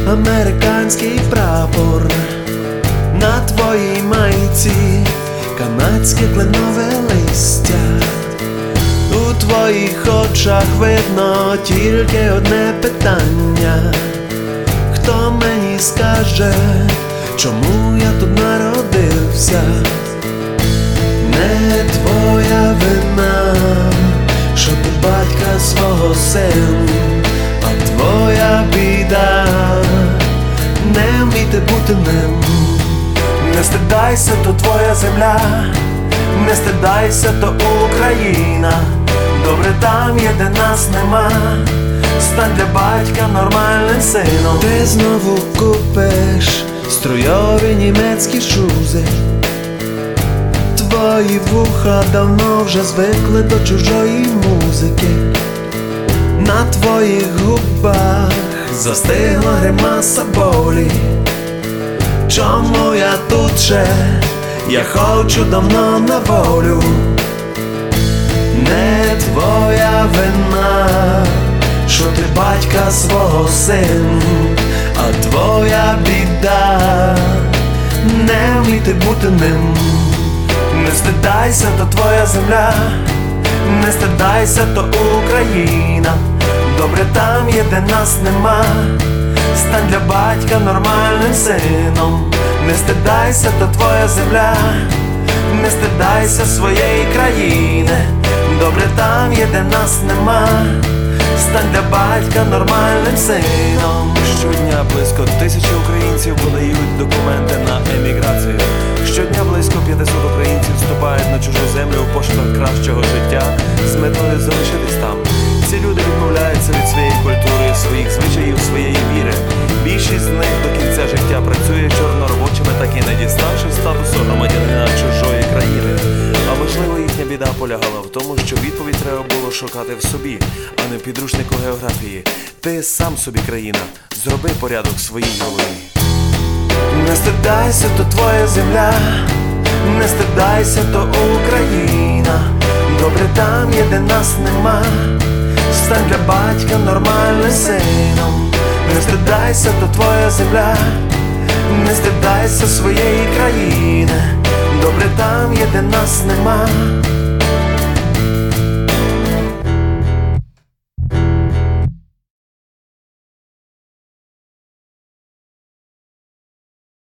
американський прапор на твоїй майці, канадське кленове листя. У твоїх очах видно тільки одне питання: хто мені скаже, чому я тут народився? Не твоя вина, що ти батька свого син, а твоя біда не вміти бути ним. Не стидайся, то твоя земля, не стидайся, то Україна. Добре там є, де нас нема, стань для батька нормальним сином. Ти знову купиш струйові німецькі шузи, твої вуха давно вже звикли до чужої музики. На твоїх губах застигла гримаса болі. Чому я тут ще? Я хочу давно на волю. Не твоя вина, що ти батька свого син, а твоя біда не вміти бути ним. Не стидайся, то твоя земля, не стидайся, то Україна. Добре там є, де нас нема, стань для батька нормальним сином. Не стидайся, то твоя земля, не стидайся своєї країни. Добре там є, де нас нема, стань для батька нормальним сином. Щодня близько 1000 українців подають документи на еміграцію. Щодня близько 500 українців вступають на чужу землю в пошуках кращого життя з метою залишитись там. Ці люди відмовляються від своєї культури, своїх звичаїв, своєї віри. Більшість з них до кінця життя працює чорноробочими, так і не діставши статусу громадянина чужої країни. А можливо, їхня біда полягала в тому, що відповідь треба було шукати в собі, а не в підручнику географії. Ти сам собі країна, зроби порядок в своїй голові. Не стидайся, то твоя земля, не стидайся, то Україна. Добре там є, де нас нема, стань для батька нормальним сином. Не стидайся, то твоя земля, не стидайся своєї країни. Добре там є, де нас нема,